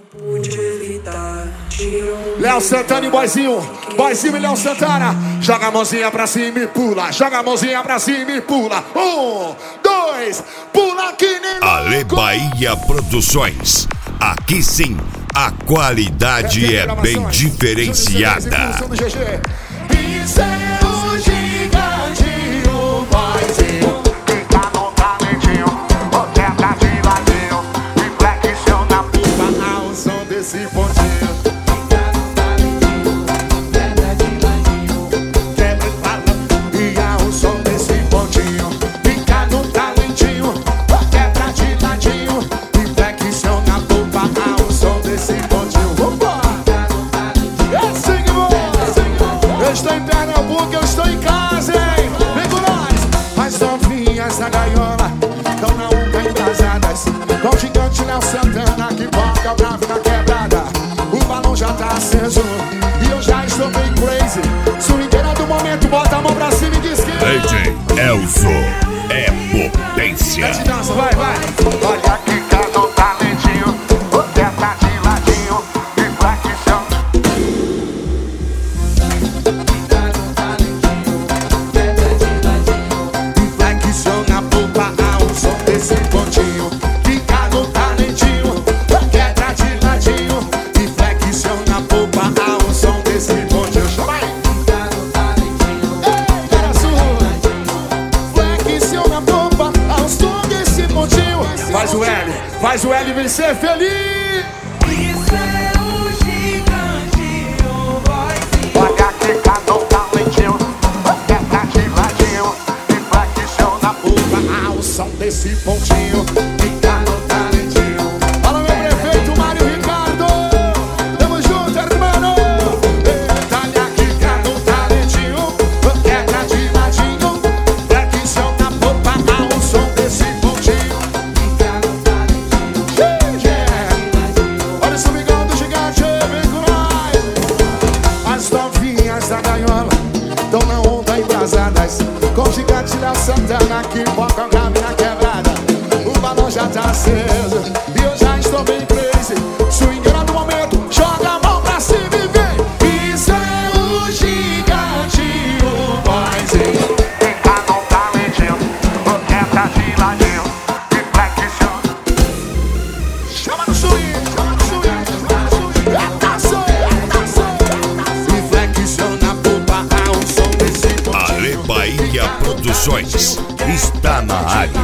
Léo Santana e Boizinho e Léo Santana. Joga a mãozinha pra cima e pula. Joga a mãozinha pra cima e pula. 1, 2, pula que nem Ale Bahia Produções. Aqui sim, a qualidade é bem diferenciada. Isso é o gigantinho Boizinho. Fica no talentinho, boteta de ladinho, e flexiona a puta Ao som desse pontinho. Eu estou em casa, hein? Vem com nós! As novinhas da gaiola estão na onda embrasadas, com o gigante Léo Santana que boca o grave na quebrada. O balão já tá aceso e eu já estou bem crazy. Swingueira do momento, bota a mão pra cima e diz que DJ Elzo é potência. Mete dança, vai, vai. Olha que cada talentinho, boteta de ladinho, e flexiona. Esse pontinho, fica no talentinho, quebra de ladinho e flexiona a polpa ao som desse pontinho. Chama aí! Ei, cara sua! Flexiona a polpa ao som desse pontinho. Faz o L e vem ser feliz! Isso é o gigantinho Boizinho. Olha que cada talentinho, boteta de ladinho, e flexiona a puta Ao som desse pontinho, fica no talentinho. Fala, meu prefeito Mário Ricardo! Tamo junto, irmão! Olha aqui, cada talentinho, quebra de ladinho, flexiona a polpa ao som desse pontinho. Olha esse amigão do gigante, vem com nós! As novinhas da gaiola estão na onda embrasadas, com o gigante Léo Santana que boca o grave na quebrada. O balão já tá aceso e eu já estou bem crazy. Swingueira do momento, joga a mão pra cima e vem. Isso é o gigantinho Boizinho. Fica no talentinho, boteta de ladinho, e flexiona. Chama no swing, chama no swing, chama no swing. Eita som, e flexiona a polpa ao som desse Ale pontinho. Bahia Produções está na área.